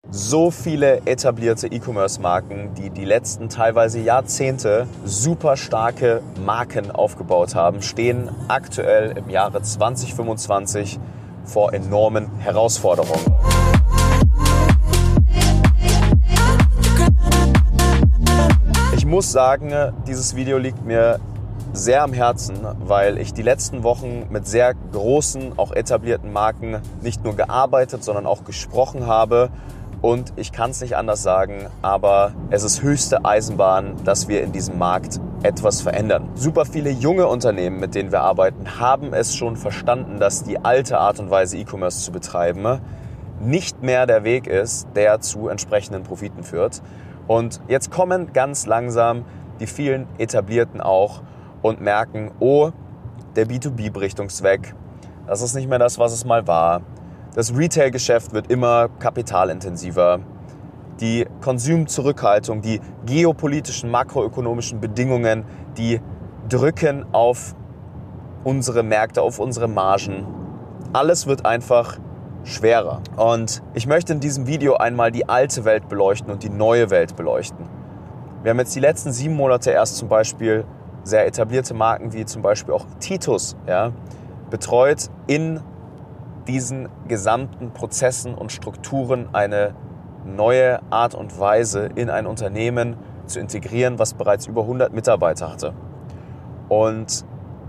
So viele etablierte E-Commerce-Marken, die die letzten teilweise Jahrzehnte super starke Marken aufgebaut haben, stehen aktuell im Jahre 2025 vor enormen Herausforderungen. Ich muss sagen, dieses Video liegt mir sehr am Herzen, weil ich die letzten Wochen mit sehr großen, auch etablierten Marken nicht nur gearbeitet, sondern auch gesprochen habe. Und ich kann es nicht anders sagen, aber es ist höchste Eisenbahn, dass wir in diesem Markt etwas verändern. Super viele junge Unternehmen, mit denen wir arbeiten, haben es schon verstanden, dass die alte Art und Weise, E-Commerce zu betreiben, nicht mehr der Weg ist, der zu entsprechenden Profiten führt. Und jetzt kommen ganz langsam die vielen Etablierten auch und merken, oh, der B2B bricht uns weg. Das ist nicht mehr das, was es mal war. Das Retail-Geschäft wird immer kapitalintensiver. Die Konsumzurückhaltung, die geopolitischen, makroökonomischen Bedingungen, die drücken auf unsere Märkte, auf unsere Margen. Alles wird einfach schwerer. Und ich möchte in diesem Video einmal die alte Welt beleuchten und die neue Welt beleuchten. Wir haben jetzt die letzten 7 Monate erst zum Beispiel sehr etablierte Marken wie zum Beispiel auch Titus betreut, in diesen gesamten Prozessen und Strukturen eine neue Art und Weise in ein Unternehmen zu integrieren, was bereits über 100 Mitarbeiter hatte. Und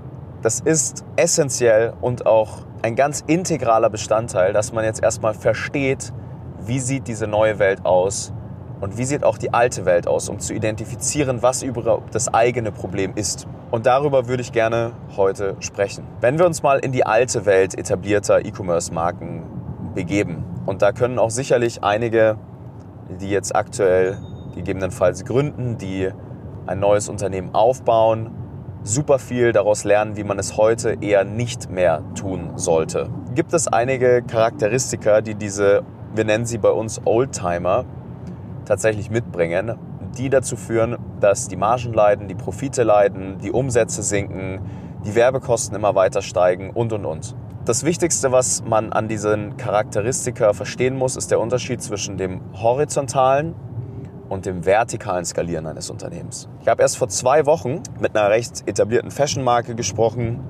das ist essentiell und auch ein ganz integraler Bestandteil, dass man jetzt erstmal versteht, wie sieht diese neue Welt aus und wie sieht auch die alte Welt aus, um zu identifizieren, was überhaupt das eigene Problem ist. Und darüber würde ich gerne heute sprechen. Wenn wir uns mal in die alte Welt etablierter E-Commerce-Marken begeben, und da können auch sicherlich einige, die jetzt aktuell gegebenenfalls gründen, die ein neues Unternehmen aufbauen, super viel daraus lernen, wie man es heute eher nicht mehr tun sollte. Gibt es einige Charakteristika, die diese, wir nennen sie bei uns Oldtimer, tatsächlich mitbringen, die dazu führen, dass die Margen leiden, die Profite leiden, die Umsätze sinken, die Werbekosten immer weiter steigen und. Das Wichtigste, was man an diesen Charakteristika verstehen muss, ist der Unterschied zwischen dem horizontalen und dem vertikalen Skalieren eines Unternehmens. Ich habe erst vor 2 Wochen mit einer recht etablierten Fashion-Marke gesprochen.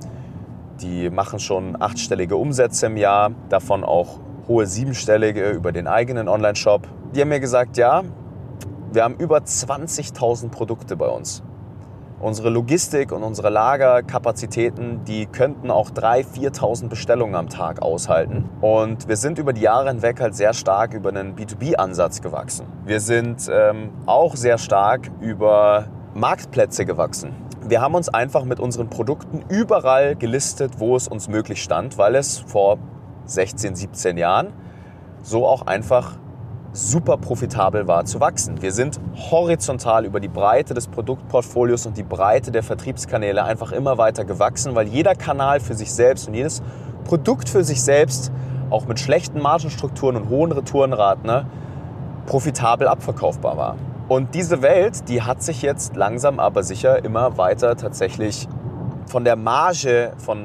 Die machen schon 8-stellige Umsätze im Jahr, davon auch hohe 7-stellige über den eigenen Online-Shop. Die haben mir gesagt, ja, wir haben über 20.000 Produkte bei uns. Unsere Logistik und unsere Lagerkapazitäten, die könnten auch 3.000, 4.000 Bestellungen am Tag aushalten. Und wir sind über die Jahre hinweg halt sehr stark über einen B2B-Ansatz gewachsen. Wir sind auch sehr stark über Marktplätze gewachsen. Wir haben uns einfach mit unseren Produkten überall gelistet, wo es uns möglich stand, weil es vor 16, 17 Jahren so auch einfach super profitabel war zu wachsen. Wir sind horizontal über die Breite des Produktportfolios und die Breite der Vertriebskanäle einfach immer weiter gewachsen, weil jeder Kanal für sich selbst und jedes Produkt für sich selbst, auch mit schlechten Margenstrukturen und hohen Retourenraten, profitabel abverkaufbar war. Und diese Welt, die hat sich jetzt langsam aber sicher immer weiter tatsächlich von der Marge, von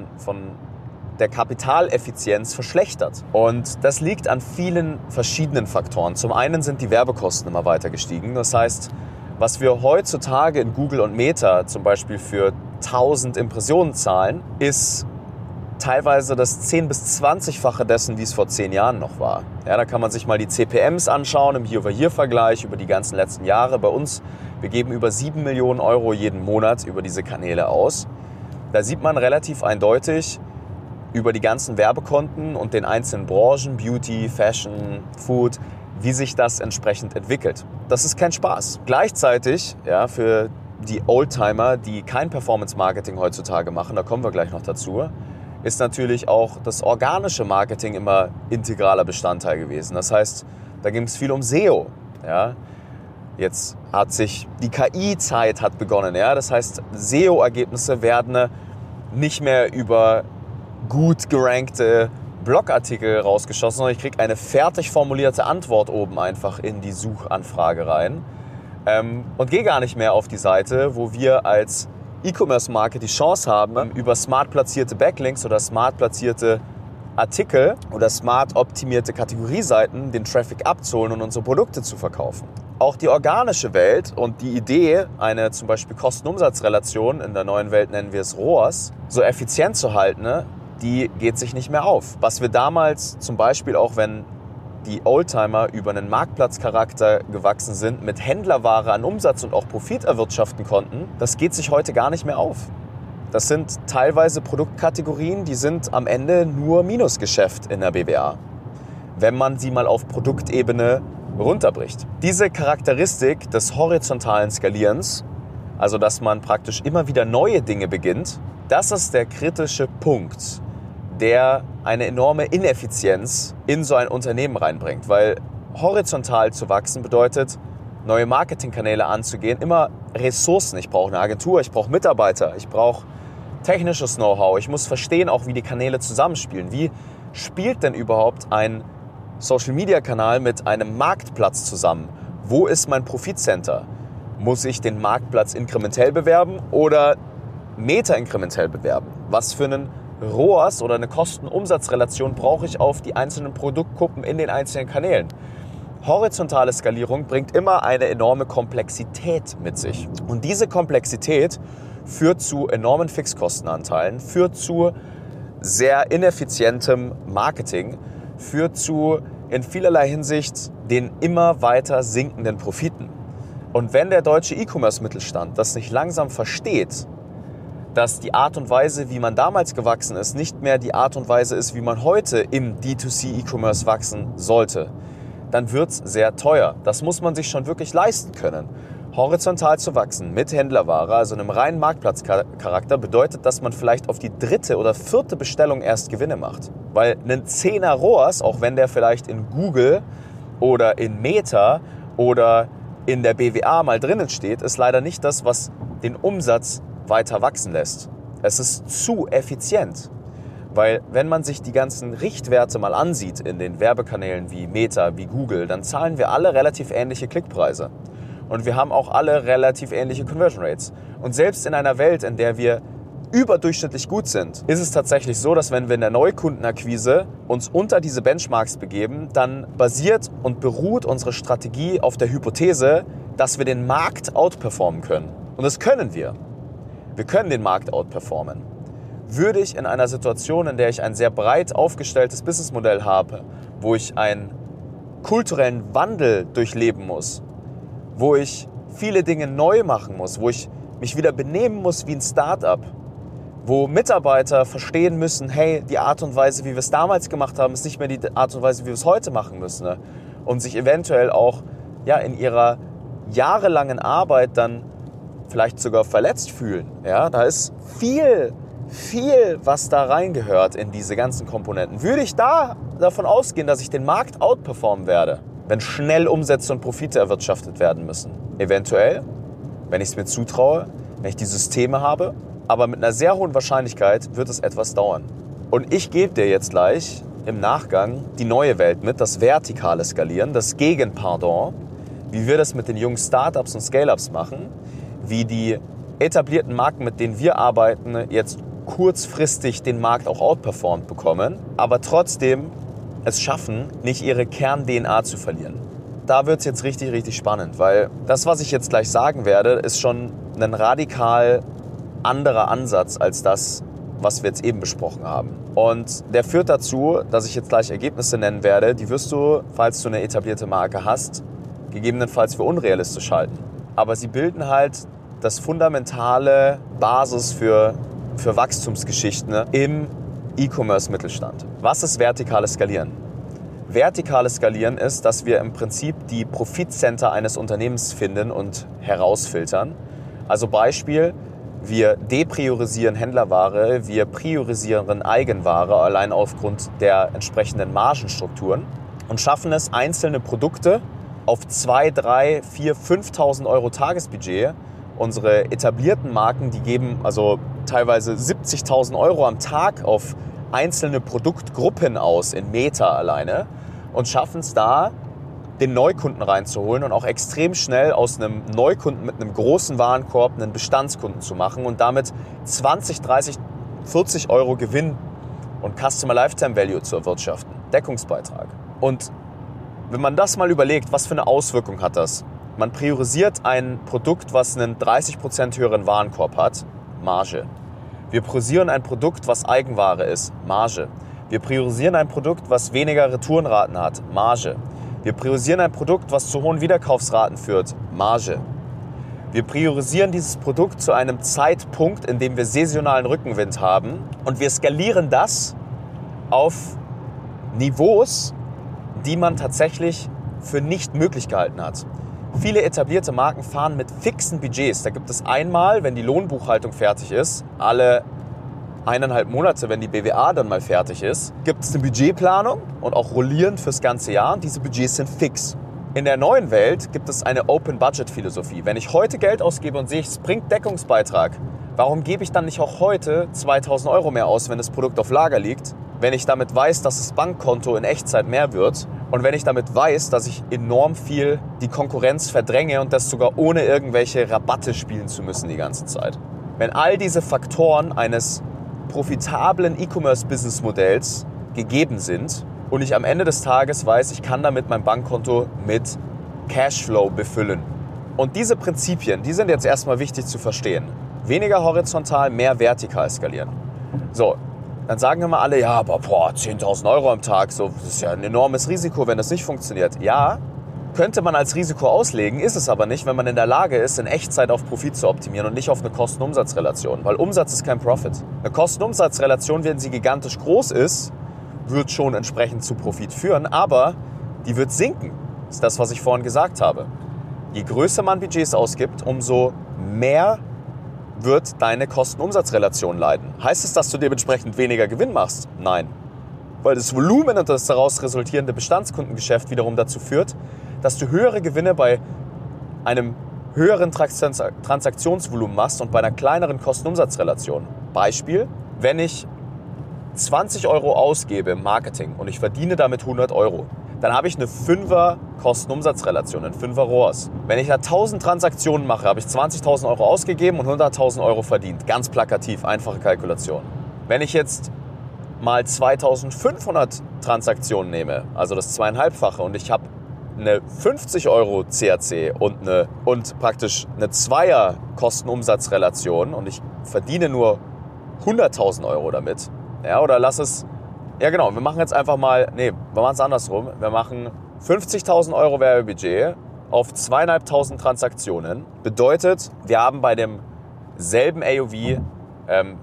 der Kapitaleffizienz verschlechtert. Und das liegt an vielen verschiedenen Faktoren. Zum einen sind die Werbekosten immer weiter gestiegen. Das heißt, was wir heutzutage in Google und Meta zum Beispiel für 1000 Impressionen zahlen, ist teilweise das 10- bis 20-fache dessen, wie es vor 10 Jahren noch war. Ja, da kann man sich mal die CPMs anschauen im Year-over-Year-Vergleich über die ganzen letzten Jahre. Bei uns, wir geben über 7 Millionen Euro jeden Monat über diese Kanäle aus. Da sieht man relativ eindeutig, über die ganzen Werbekonten und den einzelnen Branchen, Beauty, Fashion, Food, wie sich das entsprechend entwickelt. Das ist kein Spaß. Gleichzeitig, ja, für die Oldtimer, die kein Performance-Marketing heutzutage machen, da kommen wir gleich noch dazu, ist natürlich auch das organische Marketing immer integraler Bestandteil gewesen. Das heißt, da ging es viel um SEO. Ja. Jetzt hat sich die KI-Zeit hat begonnen. Ja. Das heißt, SEO-Ergebnisse werden nicht mehr über gut gerankte Blogartikel rausgeschossen, sondern ich kriege eine fertig formulierte Antwort oben einfach in die Suchanfrage rein und gehe gar nicht mehr auf die Seite, wo wir als E-Commerce-Marke die Chance haben, über smart platzierte Backlinks oder smart platzierte Artikel oder smart optimierte Kategorieseiten den Traffic abzuholen und unsere Produkte zu verkaufen. Auch die organische Welt und die Idee, eine zum Beispiel Kosten-Umsatz-Relation, in der neuen Welt nennen wir es ROAS, so effizient zu halten, die geht sich nicht mehr auf. Was wir damals zum Beispiel auch, wenn die Oldtimer über einen Marktplatzcharakter gewachsen sind, mit Händlerware an Umsatz und auch Profit erwirtschaften konnten, das geht sich heute gar nicht mehr auf. Das sind teilweise Produktkategorien, die sind am Ende nur Minusgeschäft in der BWA, wenn man sie mal auf Produktebene runterbricht. Diese Charakteristik des horizontalen Skalierens, also dass man praktisch immer wieder neue Dinge beginnt, das ist der kritische Punkt, der eine enorme Ineffizienz in so ein Unternehmen reinbringt. Weil horizontal zu wachsen bedeutet, neue Marketingkanäle anzugehen, immer Ressourcen. Ich brauche eine Agentur, ich brauche Mitarbeiter, ich brauche technisches Know-how. Ich muss verstehen auch, wie die Kanäle zusammenspielen. Wie spielt denn überhaupt ein Social-Media-Kanal mit einem Marktplatz zusammen? Wo ist mein Profitcenter? Muss ich den Marktplatz inkrementell bewerben oder meta-inkrementell bewerben? Was für einen ROAS oder eine Kosten-Umsatz-Relation brauche ich auf die einzelnen Produktgruppen in den einzelnen Kanälen? Horizontale Skalierung bringt immer eine enorme Komplexität mit sich. Und diese Komplexität führt zu enormen Fixkostenanteilen, führt zu sehr ineffizientem Marketing, führt zu in vielerlei Hinsicht den immer weiter sinkenden Profiten. Und wenn der deutsche E-Commerce-Mittelstand das nicht langsam versteht, dass die Art und Weise, wie man damals gewachsen ist, nicht mehr die Art und Weise ist, wie man heute im D2C-E-Commerce wachsen sollte, dann wird es sehr teuer. Das muss man sich schon wirklich leisten können. Horizontal zu wachsen mit Händlerware, also einem reinen Marktplatzcharakter, bedeutet, dass man vielleicht auf die 3. oder 4. Bestellung erst Gewinne macht. Weil ein 10er ROAS, auch wenn der vielleicht in Google oder in Meta oder in der BWA mal drinnen steht, ist leider nicht das, was den Umsatz weiter wachsen lässt. Es ist zu effizient. Weil wenn man sich die ganzen Richtwerte mal ansieht in den Werbekanälen wie Meta, wie Google, dann zahlen wir alle relativ ähnliche Klickpreise. Und wir haben auch alle relativ ähnliche Conversion Rates. Und selbst in einer Welt, in der wir überdurchschnittlich gut sind, ist es tatsächlich so, dass wenn wir in der Neukundenakquise uns unter diese Benchmarks begeben, dann basiert und beruht unsere Strategie auf der Hypothese, dass wir den Markt outperformen können. Und das können wir. Wir können den Markt outperformen. Würde ich in einer Situation, in der ich ein sehr breit aufgestelltes Businessmodell habe, wo ich einen kulturellen Wandel durchleben muss, wo ich viele Dinge neu machen muss, wo ich mich wieder benehmen muss wie ein Start-up, wo Mitarbeiter verstehen müssen, hey, die Art und Weise, wie wir es damals gemacht haben, ist nicht mehr die Art und Weise, wie wir es heute machen müssen. Ne? Und sich eventuell auch in ihrer jahrelangen Arbeit dann vielleicht sogar verletzt fühlen. Ja? Da ist viel, was da reingehört in diese ganzen Komponenten. Würde ich davon ausgehen, dass ich den Markt outperformen werde, wenn schnell Umsätze und Profite erwirtschaftet werden müssen? Eventuell, wenn ich es mir zutraue, wenn ich die Systeme habe, aber mit einer sehr hohen Wahrscheinlichkeit wird es etwas dauern. Und ich gebe dir jetzt gleich im Nachgang die neue Welt mit, das vertikale Skalieren, das Gegenpardon, wie wir das mit den jungen Startups und Scale-Ups machen, wie die etablierten Marken, mit denen wir arbeiten, jetzt kurzfristig den Markt auch outperformt bekommen, aber trotzdem es schaffen, nicht ihre Kern-DNA zu verlieren. Da wird es jetzt richtig, richtig spannend, weil das, was ich jetzt gleich sagen werde, ist schon ein radikal anderer Ansatz als das, was wir jetzt eben besprochen haben. Und der führt dazu, dass ich jetzt gleich Ergebnisse nennen werde, die wirst du, falls du eine etablierte Marke hast, gegebenenfalls für unrealistisch halten. Aber sie bilden halt das fundamentale Basis für Wachstumsgeschichten im E-Commerce-Mittelstand. Was ist vertikales Skalieren? Vertikales Skalieren ist, dass wir im Prinzip die Profitcenter eines Unternehmens finden und herausfiltern. Also Beispiel, wir depriorisieren Händlerware, wir priorisieren Eigenware allein aufgrund der entsprechenden Margenstrukturen und schaffen es, einzelne Produkte auf 2.000, 3.000, 4.000, 5.000 Euro Tagesbudget. Unsere etablierten Marken, die geben also teilweise 70.000 Euro am Tag auf einzelne Produktgruppen aus in Meta alleine und schaffen es da, den Neukunden reinzuholen und auch extrem schnell aus einem Neukunden mit einem großen Warenkorb einen Bestandskunden zu machen und damit 20, 30, 40 Euro Gewinn und Customer Lifetime Value zu erwirtschaften. Deckungsbeitrag. Und wenn man das mal überlegt, was für eine Auswirkung hat das? Man priorisiert ein Produkt, was einen 30% höheren Warenkorb hat, Marge. Wir priorisieren ein Produkt, was Eigenware ist, Marge. Wir priorisieren ein Produkt, was weniger Retourenraten hat, Marge. Wir priorisieren ein Produkt, was zu hohen Wiederkaufsraten führt, Marge. Wir priorisieren dieses Produkt zu einem Zeitpunkt, in dem wir saisonalen Rückenwind haben, und wir skalieren das auf Niveaus, die man tatsächlich für nicht möglich gehalten hat. Viele etablierte Marken fahren mit fixen Budgets. Da gibt es einmal, wenn die Lohnbuchhaltung fertig ist, alle 1,5 Monate, wenn die BWA dann mal fertig ist, gibt es eine Budgetplanung und auch rollierend fürs ganze Jahr. Und diese Budgets sind fix. In der neuen Welt gibt es eine Open-Budget-Philosophie. Wenn ich heute Geld ausgebe und sehe, es bringt Deckungsbeitrag, warum gebe ich dann nicht auch heute 2.000 Euro mehr aus, wenn das Produkt auf Lager liegt? Wenn ich damit weiß, dass das Bankkonto in Echtzeit mehr wird und wenn ich damit weiß, dass ich enorm viel die Konkurrenz verdränge und das sogar ohne irgendwelche Rabatte spielen zu müssen die ganze Zeit. Wenn all diese Faktoren eines profitablen E-Commerce-Business-Modells gegeben sind und ich am Ende des Tages weiß, ich kann damit mein Bankkonto mit Cashflow befüllen. Und diese Prinzipien, die sind jetzt erstmal wichtig zu verstehen. Weniger horizontal, mehr vertikal skalieren. So. Dann sagen immer alle, ja, aber 10.000 Euro am Tag, so, das ist ja ein enormes Risiko, wenn das nicht funktioniert. Ja, könnte man als Risiko auslegen, ist es aber nicht, wenn man in der Lage ist, in Echtzeit auf Profit zu optimieren und nicht auf eine Kosten-Umsatz-Relation. Weil Umsatz ist kein Profit. Eine Kosten-Umsatz-Relation, wenn sie gigantisch groß ist, wird schon entsprechend zu Profit führen, aber die wird sinken. Das ist das, was ich vorhin gesagt habe. Je größer man Budgets ausgibt, umso mehr wird deine Kosten-Umsatz-Relation leiden. Heißt es, dass du dementsprechend weniger Gewinn machst? Nein. Weil das Volumen und das daraus resultierende Bestandskundengeschäft wiederum dazu führt, dass du höhere Gewinne bei einem höheren Transaktionsvolumen machst und bei einer kleineren Kosten-Umsatz-Relation. Beispiel, wenn ich 20 Euro ausgebe im Marketing und ich verdiene damit 100 Euro, dann habe ich eine 5er Kosten-Umsatz-Relation, ein 5er ROAS. Wenn ich da 1000 Transaktionen mache, habe ich 20.000 Euro ausgegeben und 100.000 Euro verdient. Ganz plakativ, einfache Kalkulation. Wenn ich jetzt mal 2.500 Transaktionen nehme, also das 2,5-fache, und ich habe eine 50 Euro CAC und praktisch eine 2er Kosten-Umsatz-Relation und ich verdiene nur 100.000 Euro damit, ja, oder lass es. Ja genau, wir machen jetzt einfach mal, wir machen es andersrum. Wir machen 50.000 Euro Werbebudget auf 2.500 Transaktionen. Bedeutet, wir haben bei demselben AOV, wir haben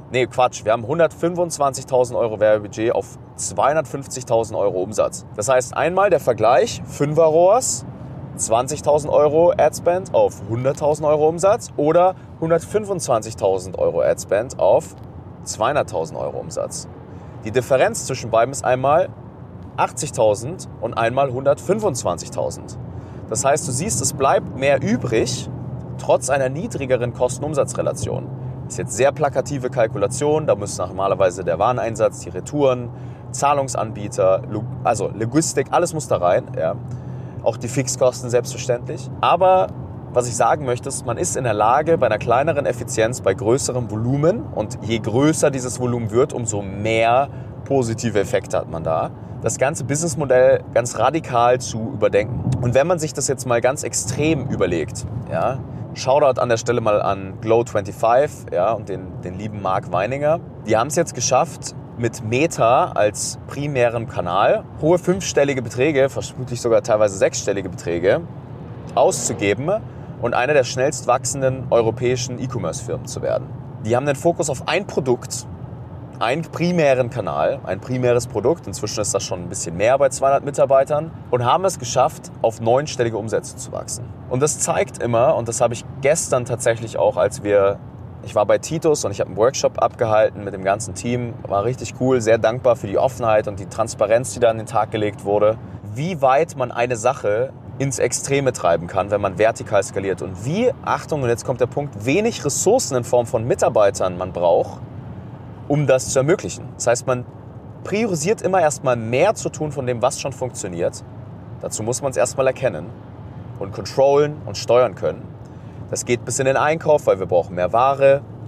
125.000 Euro Werbebudget auf 250.000 Euro Umsatz. Das heißt einmal der Vergleich, 5er ROAS, 20.000 Euro Adspend auf 100.000 Euro Umsatz oder 125.000 Euro Adspend auf 200.000 Euro Umsatz. Die Differenz zwischen beiden ist einmal 80.000 und einmal 125.000. Das heißt, du siehst, es bleibt mehr übrig, trotz einer niedrigeren Kosten-Umsatz-Relation. Das ist jetzt sehr plakative Kalkulation, da muss normalerweise der Wareneinsatz, die Retouren, Zahlungsanbieter, also Logistik, alles muss da rein. Ja. Auch die Fixkosten selbstverständlich. Aber was ich sagen möchte, ist, man ist in der Lage, bei einer kleineren Effizienz, bei größerem Volumen, und je größer dieses Volumen wird, umso mehr positive Effekte hat man da, das ganze Businessmodell ganz radikal zu überdenken. Und wenn man sich das jetzt mal ganz extrem überlegt, ja, Shoutout an der Stelle mal an Glow25, ja, und den lieben Marc Weininger, die haben es jetzt geschafft, mit Meta als primärem Kanal hohe 5-stellige Beträge, vermutlich sogar teilweise 6-stellige Beträge, auszugeben und eine der schnellst wachsenden europäischen E-Commerce-Firmen zu werden. Die haben den Fokus auf ein Produkt, einen primären Kanal, ein primäres Produkt. Inzwischen ist das schon ein bisschen mehr bei 200 Mitarbeitern und haben es geschafft, auf 9-stellige Umsätze zu wachsen. Und das zeigt immer, und das habe ich gestern tatsächlich auch, ich war bei Titus und ich habe einen Workshop abgehalten mit dem ganzen Team, war richtig cool, sehr dankbar für die Offenheit und die Transparenz, die da an den Tag gelegt wurde, wie weit man eine Sache ins Extreme treiben kann, wenn man vertikal skaliert und wie, Achtung, und jetzt kommt der Punkt, wenig Ressourcen in Form von Mitarbeitern man braucht, um das zu ermöglichen. Das heißt, man priorisiert immer erstmal mehr zu tun von dem, was schon funktioniert. Dazu muss man es erstmal erkennen und controllen und steuern können. Das geht bis in den Einkauf, weil wir brauchen mehr Ware.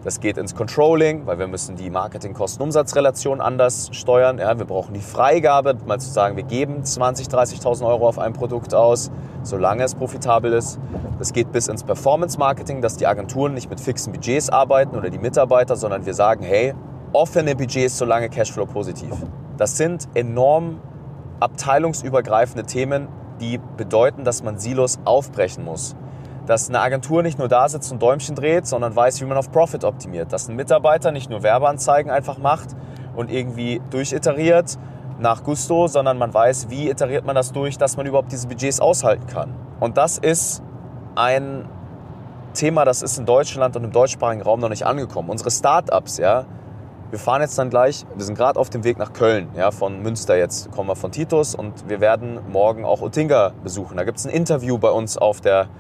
Das geht ins Controlling, weil wir müssen die Marketing-Kosten-Umsatz-Relation anders steuern. Ja, wir brauchen die Freigabe, mal zu sagen, wir geben 20.000, 30.000 Euro auf ein Produkt aus, solange es profitabel ist. Das geht bis ins Performance-Marketing, dass die Agenturen nicht mit fixen Budgets arbeiten oder die Mitarbeiter, sondern wir sagen, hey, offene Budgets, solange Cashflow positiv. Das sind enorm abteilungsübergreifende Themen, die bedeuten, dass man Silos aufbrechen muss. Dass eine Agentur nicht nur da sitzt und Däumchen dreht, sondern weiß, wie man auf Profit optimiert. Dass ein Mitarbeiter nicht nur Werbeanzeigen einfach macht und irgendwie durchiteriert nach Gusto, sondern man weiß, wie iteriert man das durch, dass man überhaupt diese Budgets aushalten kann. Und das ist ein Thema, das ist in Deutschland und im deutschsprachigen Raum noch nicht angekommen. Unsere Startups, ja, wir fahren jetzt dann gleich, wir sind gerade auf dem Weg nach Köln, ja, von Münster jetzt kommen wir von Titus und wir werden morgen auch Oettinger besuchen. Da gibt es ein Interview bei uns auf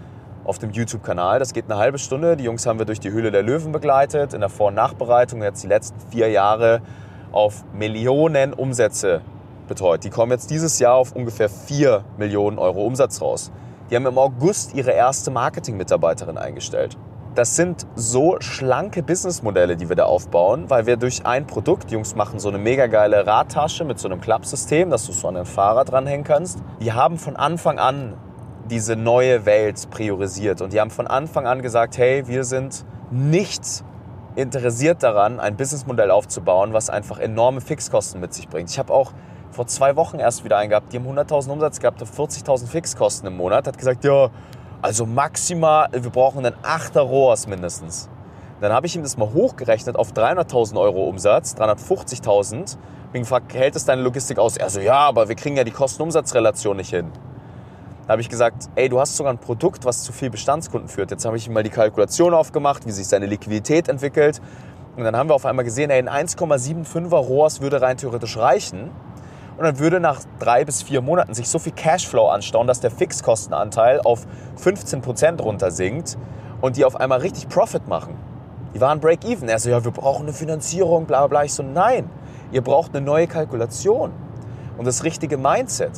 dem YouTube-Kanal. Das geht eine halbe Stunde. Die Jungs haben wir durch die Höhle der Löwen begleitet, in der Vor- und Nachbereitung jetzt die letzten 4 Jahre auf Millionen Umsätze betreut. Die kommen jetzt dieses Jahr auf ungefähr 4 Millionen Euro Umsatz raus. Die haben im August ihre erste Marketing-Mitarbeiterin eingestellt. Das sind so schlanke Businessmodelle, die wir da aufbauen, weil wir durch ein Produkt, die Jungs machen so eine mega geile Radtasche mit so einem Klappsystem, dass du so an dein Fahrrad dranhängen kannst. Die haben von Anfang an diese neue Welt priorisiert. Und die haben von Anfang an gesagt, hey, wir sind nicht interessiert daran, ein Businessmodell aufzubauen, was einfach enorme Fixkosten mit sich bringt. Ich habe auch vor 2 Wochen erst wieder einen gehabt, die haben 100.000 Umsatz gehabt, 40.000 Fixkosten im Monat. Hat gesagt, ja, also maximal, wir brauchen einen 8er ROAS mindestens. Dann habe ich ihm das mal hochgerechnet auf 300.000 Euro Umsatz, 350.000. Bin gefragt, hält es deine Logistik aus? Er so, ja, aber wir kriegen ja die Kosten-Umsatz-Relation nicht hin. Da habe ich gesagt, ey, du hast sogar ein Produkt, was zu viel Bestandskunden führt. Jetzt habe ich ihm mal die Kalkulation aufgemacht, wie sich seine Liquidität entwickelt. Und dann haben wir auf einmal gesehen, ey, ein 1,75er ROAS würde rein theoretisch reichen. Und dann würde nach 3 bis 4 Monaten sich so viel Cashflow anstauen, dass der Fixkostenanteil auf 15% runtersinkt und die auf einmal richtig Profit machen. Die waren Break-Even. Er so, ja, wir brauchen eine Finanzierung, bla bla bla. Ich so, nein, ihr braucht eine neue Kalkulation und das richtige Mindset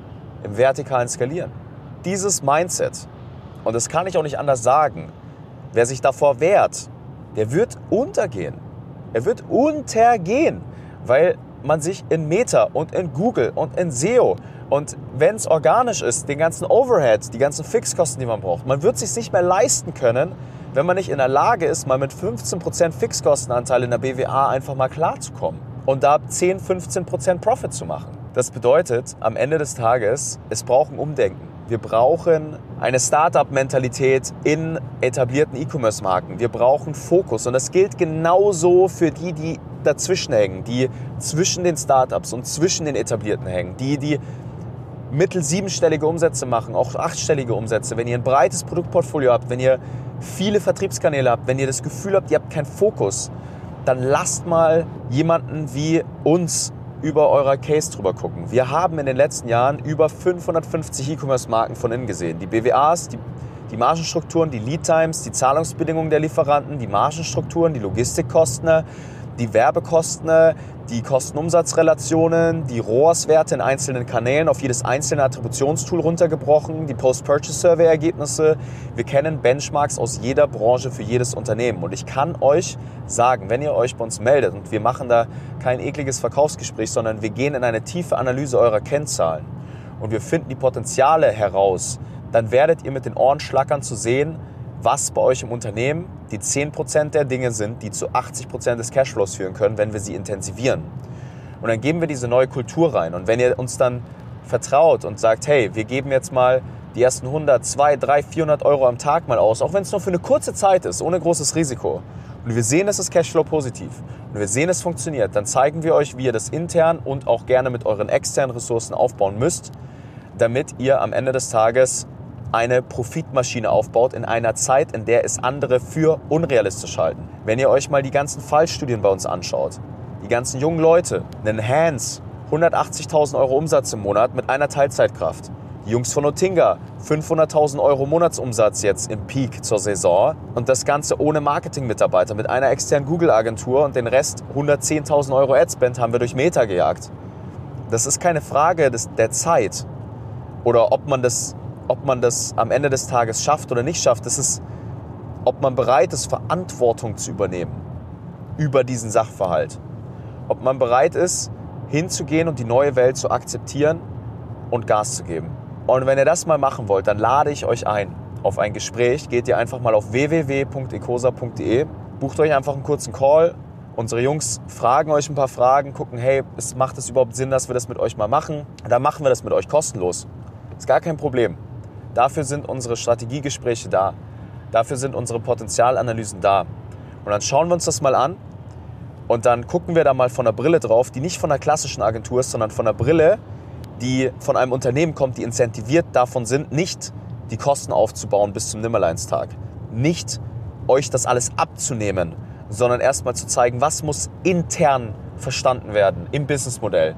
im vertikalen Skalieren. Dieses Mindset, und das kann ich auch nicht anders sagen, wer sich davor wehrt, der wird untergehen. Er wird untergehen, weil man sich in Meta und in Google und in SEO und wenn es organisch ist, den ganzen Overhead, die ganzen Fixkosten, die man braucht, man wird es sich nicht mehr leisten können, wenn man nicht in der Lage ist, mal mit 15% Fixkostenanteil in der BWA einfach mal klarzukommen und da 10-15% Profit zu machen. Das bedeutet, am Ende des Tages, es braucht ein Umdenken. Wir brauchen eine Startup-Mentalität in etablierten E-Commerce-Marken. Wir brauchen Fokus. Und das gilt genauso für die, die dazwischen hängen, die zwischen den Startups und zwischen den Etablierten hängen, die mittel 7-stellige Umsätze machen, auch 8-stellige Umsätze. Wenn ihr ein breites Produktportfolio habt, wenn ihr viele Vertriebskanäle habt, wenn ihr das Gefühl habt, ihr habt keinen Fokus, dann lasst mal jemanden wie uns über eurer Case drüber gucken. Wir haben in den letzten Jahren über 550 E-Commerce-Marken von innen gesehen. Die BWAs, die Margenstrukturen, die Lead-Times, die Zahlungsbedingungen der Lieferanten, die Margenstrukturen, die Logistikkosten, die Werbekosten, die Kosten-Umsatz-Relationen, die ROAS-Werte in einzelnen Kanälen auf jedes einzelne Attributionstool runtergebrochen, die Post-Purchase-Survey-Ergebnisse. Wir kennen Benchmarks aus jeder Branche für jedes Unternehmen. Und ich kann euch sagen, wenn ihr euch bei uns meldet, und wir machen da kein ekliges Verkaufsgespräch, sondern wir gehen in eine tiefe Analyse eurer Kennzahlen und wir finden die Potenziale heraus, dann werdet ihr mit den Ohren schlackern zu sehen, was bei euch im Unternehmen die 10% der Dinge sind, die zu 80% des Cashflows führen können, wenn wir sie intensivieren. Und dann geben wir diese neue Kultur rein. Und wenn ihr uns dann vertraut und sagt, hey, wir geben jetzt mal die ersten 100, 200, 300, 400 Euro am Tag mal aus, auch wenn es nur für eine kurze Zeit ist, ohne großes Risiko. Und wir sehen, es ist Cashflow positiv. Und wir sehen, es funktioniert. Dann zeigen wir euch, wie ihr das intern und auch gerne mit euren externen Ressourcen aufbauen müsst, damit ihr am Ende des Tages eine Profitmaschine aufbaut in einer Zeit, in der es andere für unrealistisch halten. Wenn ihr euch mal die ganzen Fallstudien bei uns anschaut, die ganzen jungen Leute, einen Hans, 180.000 Euro Umsatz im Monat mit einer Teilzeitkraft. Die Jungs von Oettinger, 500.000 Euro Monatsumsatz jetzt im Peak zur Saison und das Ganze ohne Marketingmitarbeiter mit einer externen Google-Agentur und den Rest 110.000 Euro Adspend haben wir durch Meta gejagt. Das ist keine Frage der Zeit oder ob man das am Ende des Tages schafft oder nicht schafft. Das ist, ob man bereit ist, Verantwortung zu übernehmen. über diesen Sachverhalt. Ob man bereit ist, hinzugehen und die neue Welt zu akzeptieren und Gas zu geben. Und wenn ihr das mal machen wollt, dann lade ich euch ein auf ein Gespräch. Geht ihr einfach mal auf www.ecosa.de, bucht euch einfach einen kurzen Call. Unsere Jungs fragen euch ein paar Fragen, gucken, hey, macht es überhaupt Sinn, dass wir das mit euch mal machen? Und dann machen wir das mit euch kostenlos. Ist gar kein Problem. Dafür sind unsere Strategiegespräche da. Dafür sind unsere Potenzialanalysen da. Und dann schauen wir uns das mal an und dann gucken wir da mal von der Brille drauf, die nicht von einer klassischen Agentur ist, sondern von einer Brille, die von einem Unternehmen kommt, die incentiviert davon sind, nicht die Kosten aufzubauen bis zum Nimmerleinstag. Nicht euch das alles abzunehmen, sondern erstmal zu zeigen, was muss intern verstanden werden im Businessmodell,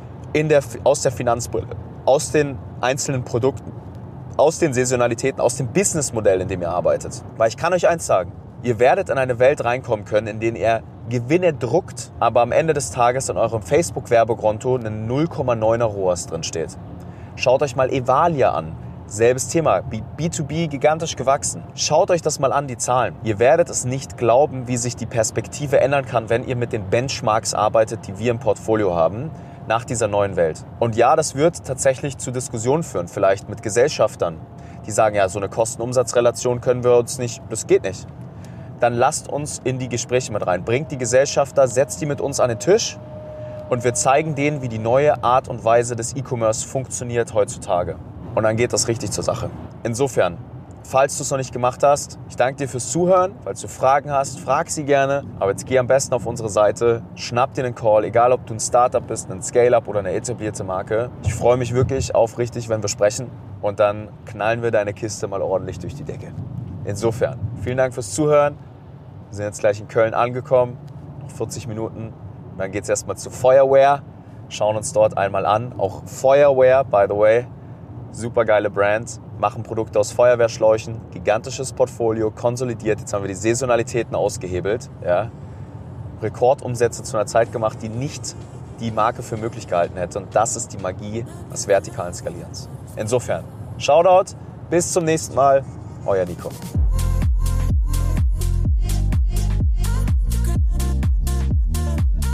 aus der Finanzbrille, aus den einzelnen Produkten, aus den Saisonalitäten, aus dem Businessmodell, in dem ihr arbeitet. Weil ich kann euch eins sagen, ihr werdet in eine Welt reinkommen können, in der ihr Gewinne druckt, aber am Ende des Tages in eurem Facebook-Werbekonto ein 0,9er ROAS drin steht. Schaut euch mal Evalia an. Selbes Thema, B2B gigantisch gewachsen. Schaut euch das mal an, die Zahlen. Ihr werdet es nicht glauben, wie sich die Perspektive ändern kann, wenn ihr mit den Benchmarks arbeitet, die wir im Portfolio haben, nach dieser neuen Welt. Und ja, das wird tatsächlich zu Diskussionen führen, vielleicht mit Gesellschaftern, die sagen, ja, so eine Kosten-Umsatz-Relation können wir uns nicht, das geht nicht. Dann lasst uns in die Gespräche mit rein. Bringt die Gesellschafter, setzt die mit uns an den Tisch und wir zeigen denen, wie die neue Art und Weise des E-Commerce funktioniert heutzutage. Und dann geht das richtig zur Sache. Insofern, falls du es noch nicht gemacht hast, ich danke dir fürs Zuhören. Falls du Fragen hast, frag sie gerne. Aber jetzt geh am besten auf unsere Seite, schnapp dir einen Call, egal ob du ein Startup bist, ein Scale-Up oder eine etablierte Marke. Ich freue mich wirklich aufrichtig, wenn wir sprechen. Und dann knallen wir deine Kiste mal ordentlich durch die Decke. Insofern, vielen Dank fürs Zuhören. Wir sind jetzt gleich in Köln angekommen. Noch 40 Minuten. Und dann geht es erstmal zu Feuerwehr. Schauen uns dort einmal an. Auch Feuerwehr, by the way. Super geile Brand, machen Produkte aus Feuerwehrschläuchen, gigantisches Portfolio, konsolidiert. Jetzt haben wir die Saisonalitäten ausgehebelt. Ja. Rekordumsätze zu einer Zeit gemacht, die nicht die Marke für möglich gehalten hätte. Und das ist die Magie des vertikalen Skalierens. Insofern, Shoutout, bis zum nächsten Mal, euer Nico.